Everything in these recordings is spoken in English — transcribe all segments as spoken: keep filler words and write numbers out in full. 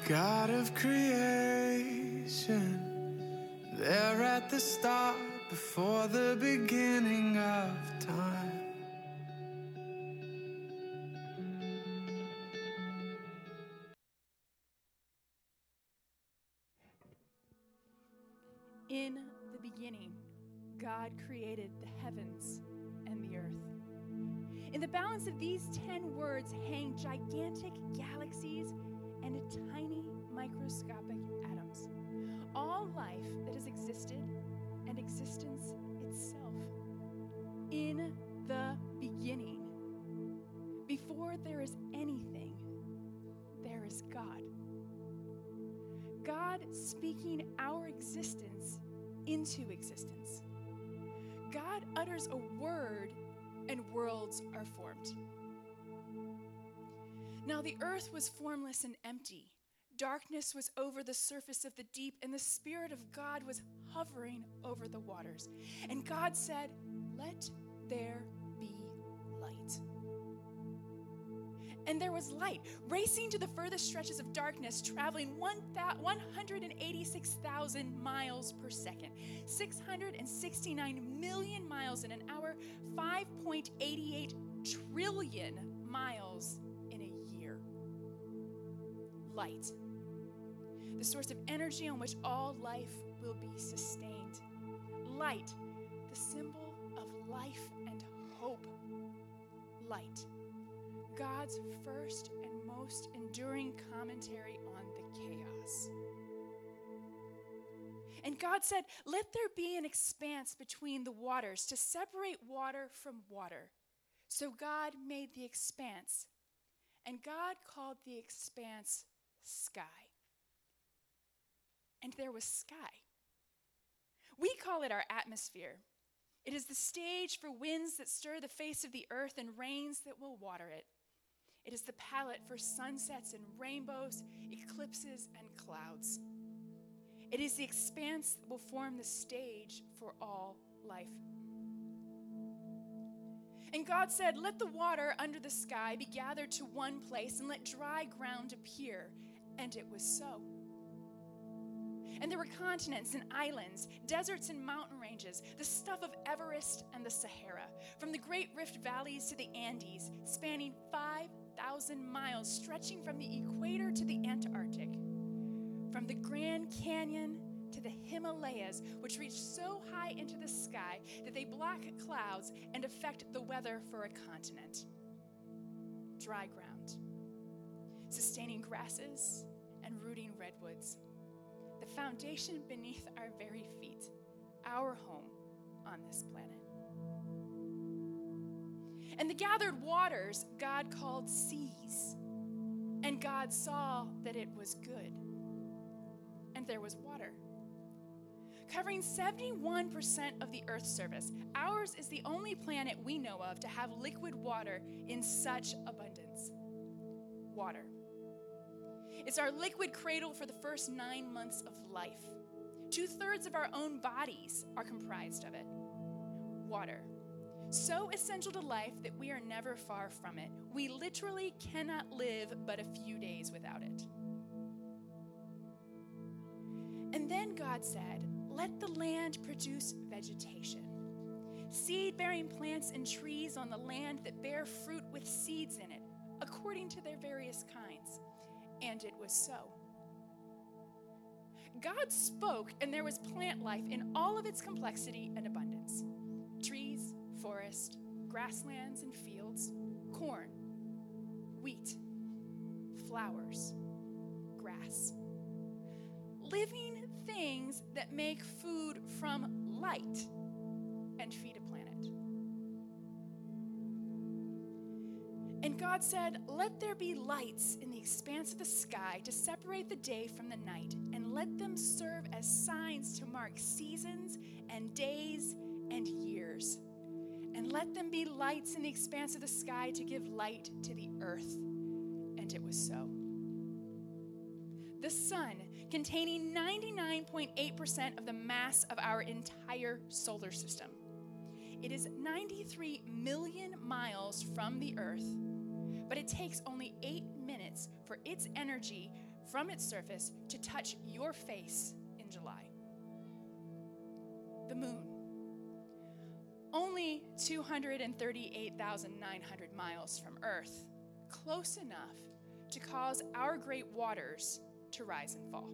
God of creation, there at the start, before the beginning of time. In the beginning, God created the heavens and the earth. In the balance of these ten words hang gigantic galaxies and tiny microscopic atoms. All life that has existed and existence itself. In the beginning, before there is anything, there is God. God speaking our existence into existence. God utters a word and worlds are formed. Now the earth was formless and empty. Darkness was over the surface of the deep, and the Spirit of God was hovering over the waters. And God said, "Let there be light." And there was light, racing to the furthest stretches of darkness, traveling one hundred eighty-six thousand miles per second, six hundred sixty-nine million miles in an hour, five point eight eight trillion miles in a year. Light, the source of energy on which all life will be sustained. Light, the symbol of life and hope. Light, God's first and most enduring commentary on the chaos. And God said, "Let there be an expanse between the waters to separate water from water." So God made the expanse, and God called the expanse sky. And there was sky. We call it our atmosphere. It is the stage for winds that stir the face of the earth and rains that will water it. It is the palette for sunsets and rainbows, eclipses and clouds. It is the expanse that will form the stage for all life. And God said, "Let the water under the sky be gathered to one place, and let dry ground appear." And it was so. And there were continents and islands, deserts and mountain ranges, the stuff of Everest and the Sahara, from the Great Rift Valleys to the Andes, spanning five thousand miles, stretching from the equator to the Antarctic, from the Grand Canyon to the Himalayas, which reach so high into the sky that they block clouds and affect the weather for a continent. Dry ground, sustaining grasses and rooting redwoods, the foundation beneath our very feet, our home on this planet. And the gathered waters God called seas, and God saw that it was good. And there was water, covering seventy-one percent of the Earth's surface. Ours is the only planet we know of to have liquid water in such abundance. Water. It's our liquid cradle for the first nine months of life. Two-thirds of our own bodies are comprised of it. Water. So essential to life that we are never far from it. We literally cannot live but a few days without it. And then God said, "Let the land produce vegetation, seed-bearing plants and trees on the land that bear fruit with seeds in it, according to their various kinds." And it was so. God spoke, and there was plant life in all of its complexity and abundance. Trees, forest, grasslands and fields, corn, wheat, flowers, grass. Living things that make food from light and feed a planet. And God said, "Let there be lights in the expanse of the sky to separate the day from the night, and let them serve as signs to mark seasons and days and years. And let them be lights in the expanse of the sky to give light to the earth." And it was so. The sun, containing ninety-nine point eight percent of the mass of our entire solar system. It is ninety-three million miles from the earth, but it takes only eight minutes for its energy from its surface to touch your face in July. The moon. Only two hundred thirty-eight thousand nine hundred miles from Earth, close enough to cause our great waters to rise and fall.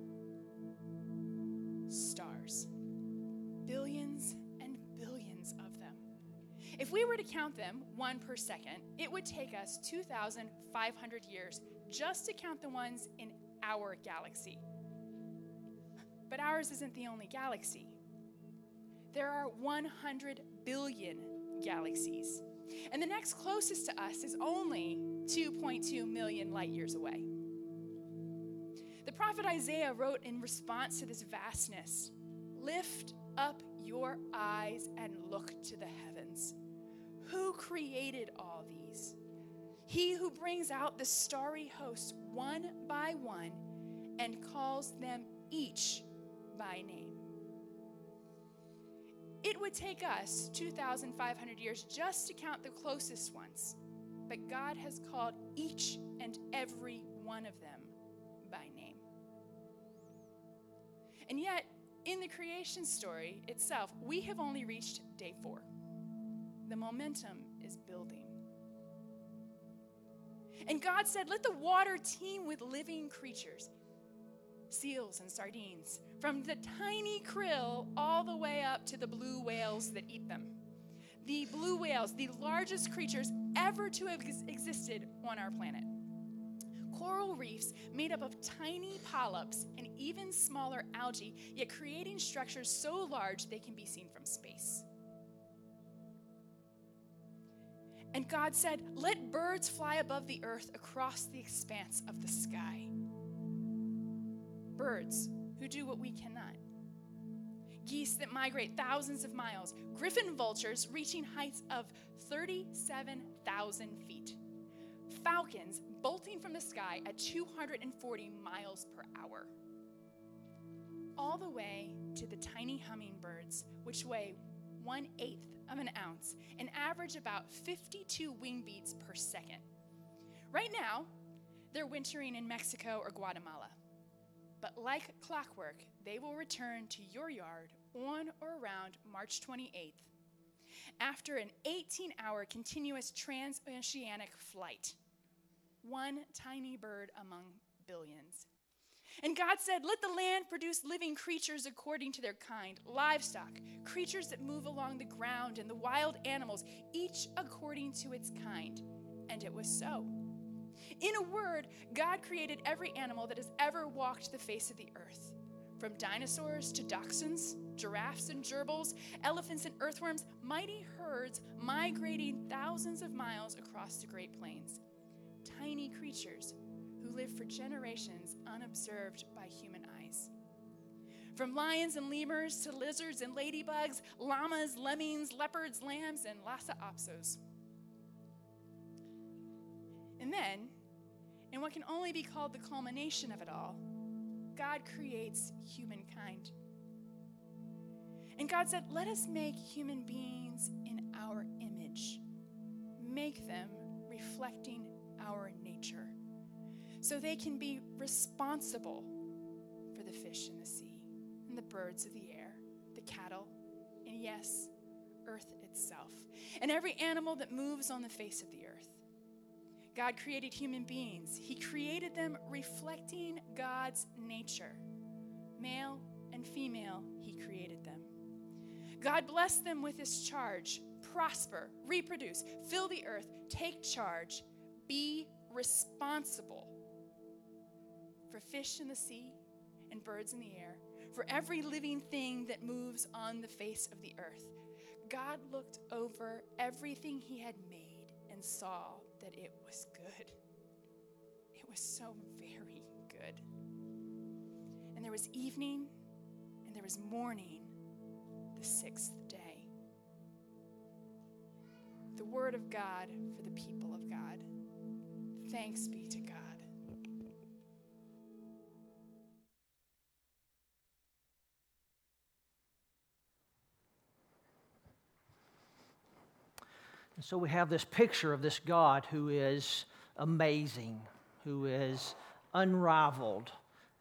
Stars. Billions and billions of them. If we were to count them one per second, it would take us two thousand five hundred years just to count the ones in our galaxy. But ours isn't the only galaxy. There are one hundred billion galaxies, and the next closest to us is only two point two million light years away. The prophet Isaiah wrote in response to this vastness, "Lift up your eyes and look to the heavens. Who created all these? He who brings out the starry hosts one by one and calls them each by name." It would take us two thousand five hundred years just to count the closest ones, but God has called each and every one of them by name. And yet, in the creation story itself, we have only reached day four. The momentum is building. And God said, "Let the water teem with living creatures, seals and sardines, from the tiny krill all the way up to the blue whales that eat them. The blue whales, the largest creatures ever to have ex- existed on our planet. Coral reefs made up of tiny polyps and even smaller algae, yet creating structures so large they can be seen from space." And God said, "Let birds fly above the earth across the expanse of the sky." Birds who do what we cannot. Geese that migrate thousands of miles. Griffin vultures reaching heights of thirty-seven thousand feet. Falcons bolting from the sky at two hundred forty miles per hour. All the way to the tiny hummingbirds, which weigh one-eighth of an ounce and average about fifty-two wing beats per second. Right now, they're wintering in Mexico or Guatemala. But like clockwork, they will return to your yard on or around March twenty-eighth after an eighteen-hour continuous transoceanic flight. One tiny bird among billions. And God said, "Let the land produce living creatures according to their kind, livestock, creatures that move along the ground, and the wild animals, each according to its kind." And it was so. In a word, God created every animal that has ever walked the face of the earth. From dinosaurs to dachshunds, giraffes and gerbils, elephants and earthworms, mighty herds migrating thousands of miles across the Great Plains. Tiny creatures who live for generations unobserved by human eyes. From lions and lemurs to lizards and ladybugs, llamas, lemmings, leopards, lambs, and Lhasa Apsos. And then, in what can only be called the culmination of it all, God creates humankind. And God said, "Let us make human beings in our image. Make them reflecting our nature, so they can be responsible for the fish in the sea, and the birds of the air, the cattle, and yes, earth itself, and every animal that moves on the face of the earth." God created human beings. He created them reflecting God's nature. Male and female, He created them. God blessed them with this charge: prosper, reproduce, fill the earth, take charge, be responsible for fish in the sea and birds in the air, for every living thing that moves on the face of the earth. God looked over everything He had made and saw that it was good. It was so very good. And there was evening and there was morning, the sixth day. The word of God for the people of God. Thanks be to God. And so we have this picture of this God who is amazing, who is unrivaled,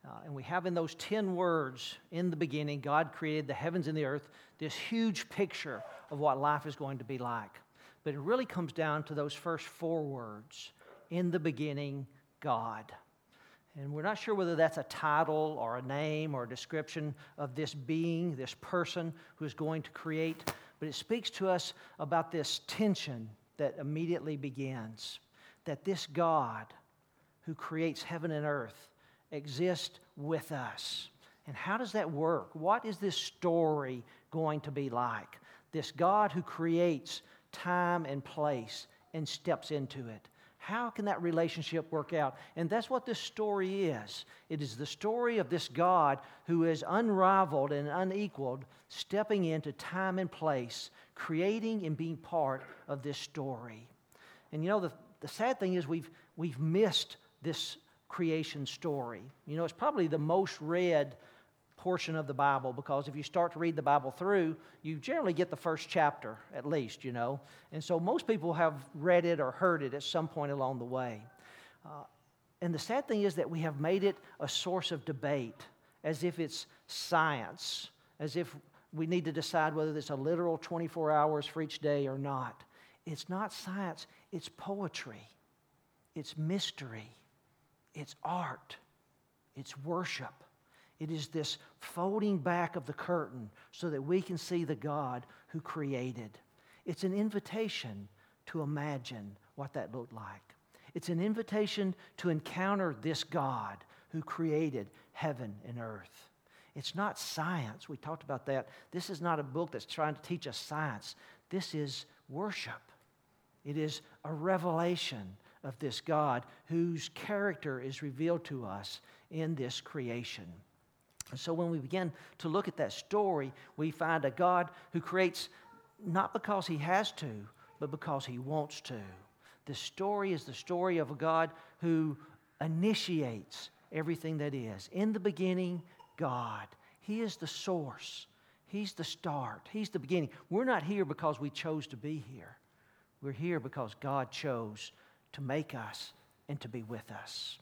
Uh, and we have in those ten words, in the beginning, God created the heavens and the earth, this huge picture of what life is going to be like. But it really comes down to those first four words, in the beginning, God. And we're not sure whether that's a title or a name or a description of this being, this person who is going to create, but it speaks to us about this tension that immediately begins, that this God who creates heaven and earth exist with us. And how does that work? What is this story going to be like? This God who creates time and place and steps into it. How can that relationship work out? And that's what this story is. It is the story of this God who is unrivaled and unequaled, stepping into time and place, creating and being part of this story. And you know, the, the sad thing is we've, we've missed this creation story. You know, it's probably the most read portion of the Bible, because if you start to read the Bible through, you generally get the first chapter at least, you know. And so most people have read it or heard it at some point along the way. Uh, and the sad thing is that we have made it a source of debate, as if it's science, as if we need to decide whether it's a literal twenty-four hours for each day or not. It's not science, it's poetry, it's mystery. It's art. It's worship. It is this folding back of the curtain so that we can see the God who created. It's an invitation to imagine what that looked like. It's an invitation to encounter this God who created heaven and earth. It's not science. We talked about that. This is not a book that's trying to teach us science. This is worship. It is a revelation of this God whose character is revealed to us in this creation. And so when we begin to look at that story, we find a God who creates not because he has to, but because he wants to. The story is the story of a God who initiates everything that is. In the beginning, God. He is the source. He's the start. He's the beginning. We're not here because we chose to be here. We're here because God chose to make us and to be with us.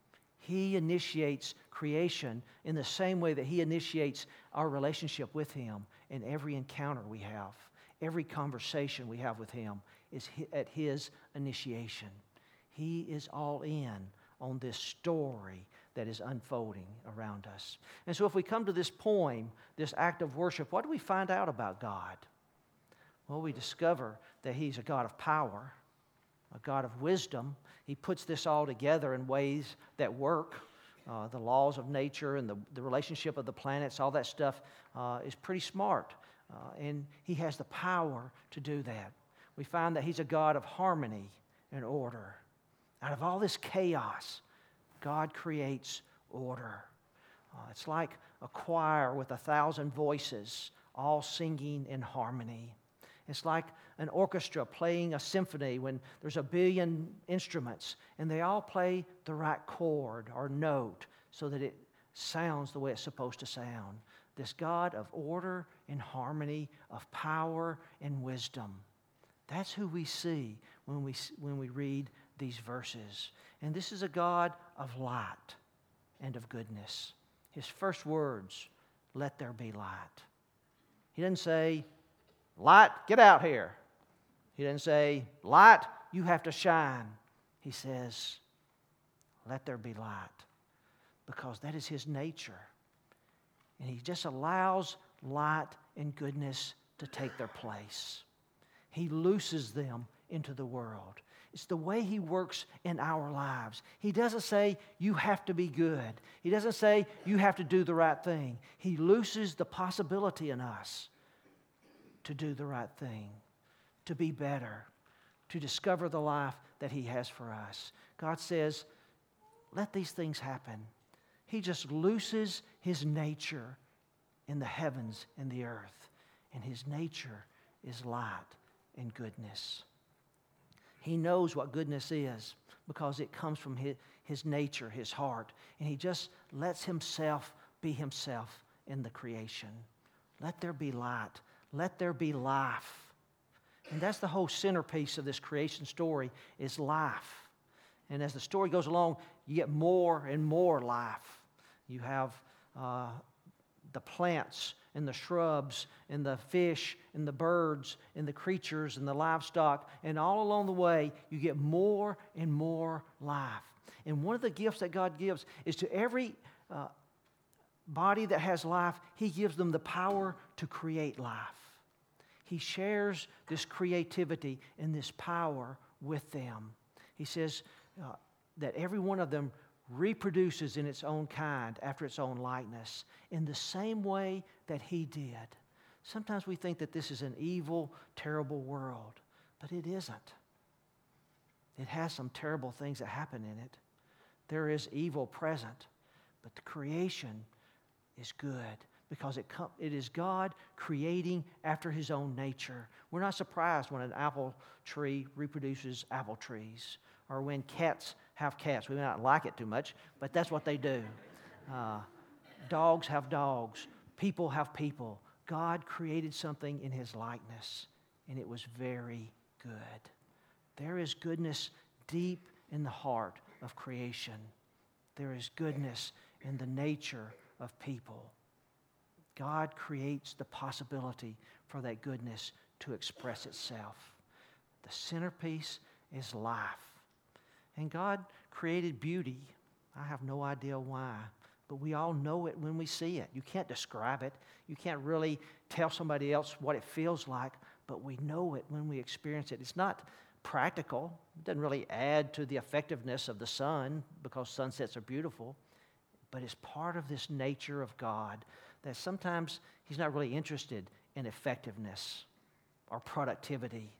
He initiates creation in the same way that he initiates our relationship with him. And every encounter we have, every conversation we have with him is at his initiation. He is all in on this story that is unfolding around us. And so if we come to this poem, this act of worship, what do we find out about God? Well, we discover that he's a God of power, a God of wisdom. He puts this all together in ways that work. Uh, the laws of nature and the, the relationship of the planets, all that stuff uh, is pretty smart. Uh, and he has the power to do that. We find that he's a God of harmony and order. Out of all this chaos, God creates order. Uh, it's like a choir with a thousand voices, all singing in harmony. It's like an orchestra playing a symphony when there's a billion instruments and they all play the right chord or note so that it sounds the way it's supposed to sound. This God of order and harmony, of power and wisdom. That's who we see when we, when we read these verses. And this is a God of light and of goodness. His first words, let there be light. He doesn't say, light, get out here. He doesn't say, light, you have to shine. He says, let there be light. Because that is his nature. And he just allows light and goodness to take their place. He looses them into the world. It's the way he works in our lives. He doesn't say, you have to be good. He doesn't say, you have to do the right thing. He looses the possibility in us to do the right thing, to be better, to discover the life that he has for us. God says, let these things happen. He just looses his nature in the heavens and the earth. And his nature is light and goodness. He knows what goodness is because it comes from his, his nature, his heart. And he just lets himself be himself in the creation. Let there be light. Let there be life. And that's the whole centerpiece of this creation story is life. And as the story goes along, you get more and more life. You have uh, the plants and the shrubs and the fish and the birds and the creatures and the livestock. And all along the way, you get more and more life. And one of the gifts that God gives is to every uh, body that has life, He gives them the power to create life. He shares this creativity and this power with them. He says uh, that every one of them reproduces in its own kind, after its own likeness, in the same way that He did. Sometimes we think that this is an evil, terrible world, but it isn't. It has some terrible things that happen in it. There is evil present, but the creation is good because it, com- it is God creating after His own nature. We're not surprised when an apple tree reproduces apple trees, or when cats have cats. We may not like it too much, but that's what they do. Uh, dogs have dogs. People have people. God created something in His likeness, and it was very good. There is goodness deep in the heart of creation. There is goodness in the nature of people. God creates the possibility for that goodness to express itself. The centerpiece is life. And God created beauty. I have no idea why, but we all know it when we see it. You can't describe it. You can't really tell somebody else what it feels like, but we know it when we experience it. It's not practical. It doesn't really add to the effectiveness of the sun because sunsets are beautiful, but it's part of this nature of God that sometimes He's not really interested in effectiveness or productivity.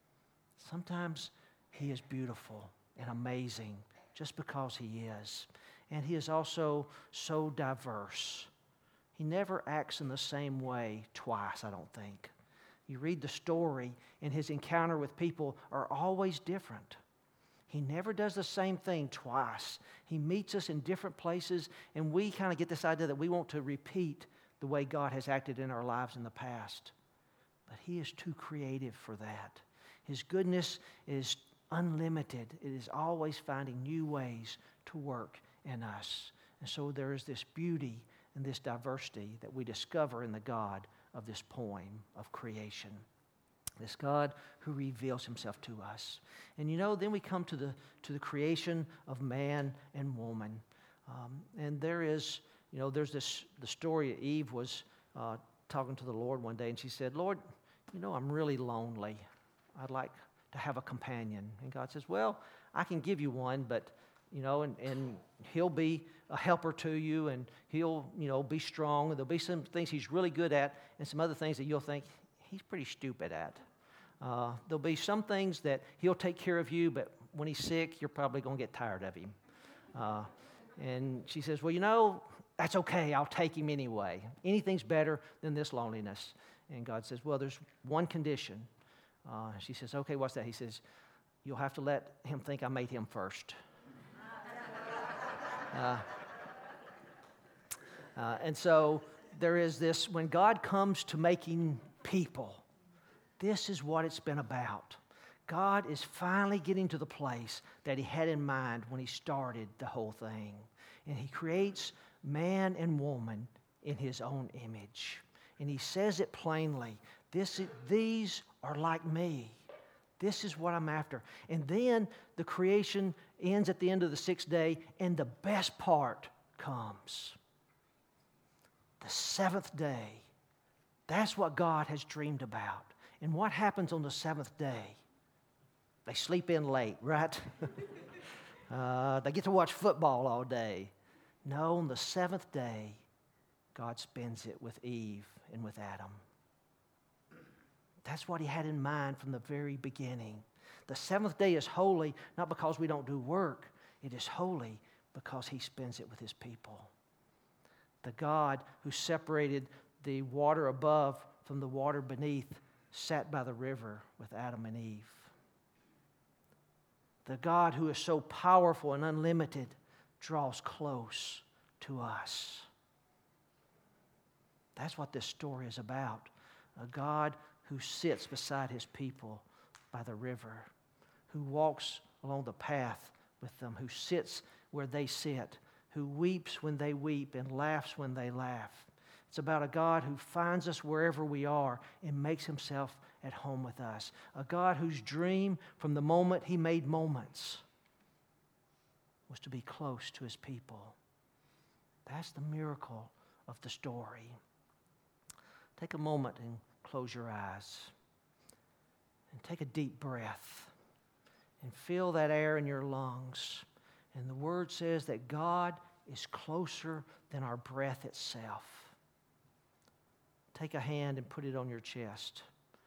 Sometimes He is beautiful and amazing just because He is. And He is also so diverse. He never acts in the same way twice, I don't think. You read the story, and His encounter with people are always different. He never does the same thing twice. He meets us in different places, and we kind of get this idea that we want to repeat the way God has acted in our lives in the past. But He is too creative for that. His goodness is unlimited. It is always finding new ways to work in us. And so there is this beauty and this diversity that we discover in the God of this poem of creation. This God who reveals Himself to us. And you know, then we come to the to the creation of man and woman. Um, and there is, you know, there's this, the story Eve was uh, talking to the Lord one day, and she said, Lord, you know, I'm really lonely. I'd like to have a companion. And God says, well, I can give you one, but, you know, and, and he'll be a helper to you, and he'll, you know, be strong, and there'll be some things he's really good at, and some other things that you'll think he's pretty stupid at. Uh, there'll be some things that he'll take care of you, but when he's sick, you're probably going to get tired of him. Uh, and she says, well, you know, that's okay. I'll take him anyway. Anything's better than this loneliness. And God says, well, there's one condition. Uh, she says, okay, what's that? He says, you'll have to let him think I made him first. uh, uh, and so there is this, when God comes to making people, this is what it's been about. God is finally getting to the place that He had in mind when He started the whole thing. And He creates man and woman in His own image. And He says it plainly, this, these are like me. This is what I'm after. And then the creation ends at the end of the sixth day, and the best part comes. The seventh day. That's what God has dreamed about. And what happens on the seventh day? They sleep in late, right? uh, they get to watch football all day. No, on the seventh day, God spends it with Eve and with Adam. That's what He had in mind from the very beginning. The seventh day is holy, not because we don't do work. It is holy because He spends it with His people. The God who separated the water above from the water beneath sat by the river with Adam and Eve. The God who is so powerful and unlimited draws close to us. That's what this story is about. A God who sits beside His people by the river, who walks along the path with them, who sits where they sit, who weeps when they weep and laughs when they laugh. It's about a God who finds us wherever we are and makes himself at home with us. A God whose dream from the moment he made moments was to be close to his people. That's the miracle of the story. Take a moment and close your eyes. And take a deep breath. And feel that air in your lungs. And the Word says that God is closer than our breath itself. Take a hand and put it on your chest.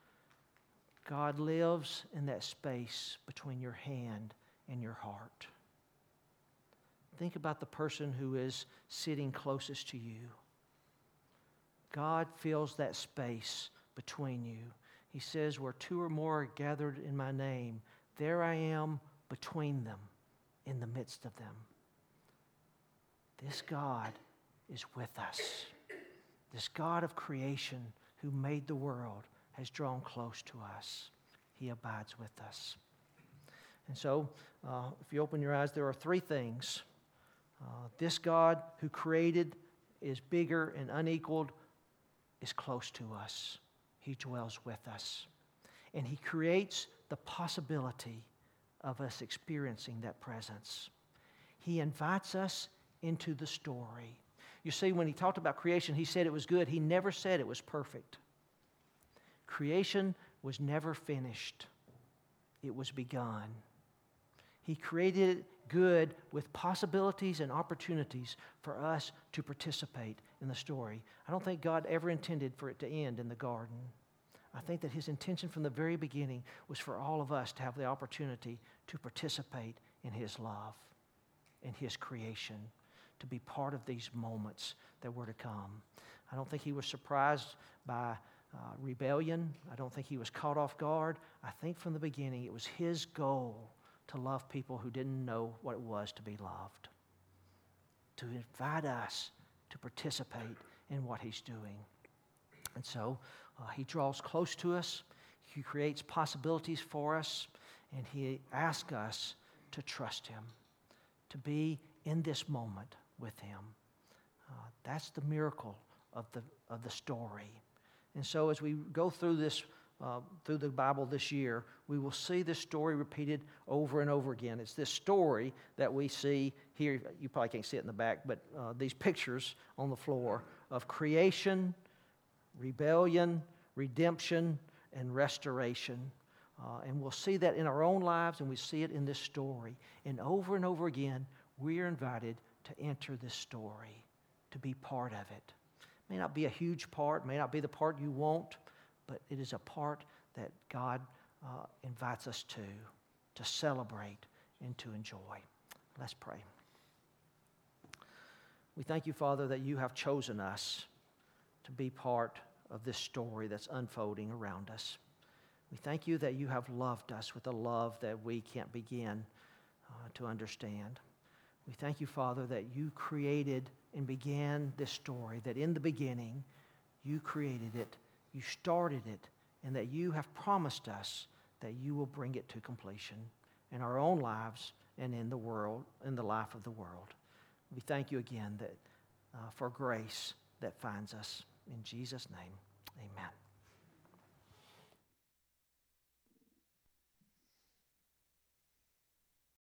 God lives in that space between your hand and your heart. Think about the person who is sitting closest to you. God fills that space between you. He says, where two or more are gathered in my name, there I am between them, in the midst of them. This God is with us. This God of creation who made the world has drawn close to us. He abides with us. And so, uh, if you open your eyes, there are three things. Uh, this God who created is bigger and unequaled, is close to us. He dwells with us. And he creates the possibility of us experiencing that presence. He invites us into the story. You see, when he talked about creation, he said it was good. He never said it was perfect. Creation was never finished. It was begun. He created it good with possibilities and opportunities for us to participate in the story. I don't think God ever intended for it to end in the garden. I think that his intention from the very beginning was for all of us to have the opportunity to participate in his love, in his creation, to be part of these moments that were to come. I don't think he was surprised by uh, rebellion. I don't think he was caught off guard. I think from the beginning it was his goal to love people who didn't know what it was to be loved, to invite us to participate in what he's doing. And so uh, he draws close to us, he creates possibilities for us, and he asks us to trust him, to be in this moment with him. Uh, that's the miracle of the, of the story. And so as we go through this Uh, through the Bible this year, we will see this story repeated over and over again. It's this story that we see here. You probably can't see it in the back, but uh, these pictures on the floor of creation, rebellion, redemption, and restoration. Uh, and we'll see that in our own lives, and we see it in this story. And over and over again, we are invited to enter this story, to be part of it. It may not be a huge part, may not be the part you want, but it is a part that God uh, invites us to, to celebrate and to enjoy. Let's pray. We thank you, Father, that you have chosen us to be part of this story that's unfolding around us. We thank you that you have loved us with a love that we can't begin uh, to understand. We thank you, Father, that you created and began this story, that in the beginning you created it, you started it, and that you have promised us that you will bring it to completion in our own lives and in the world, in the life of the world. We thank you again that uh, for grace that finds us. In Jesus' name, amen.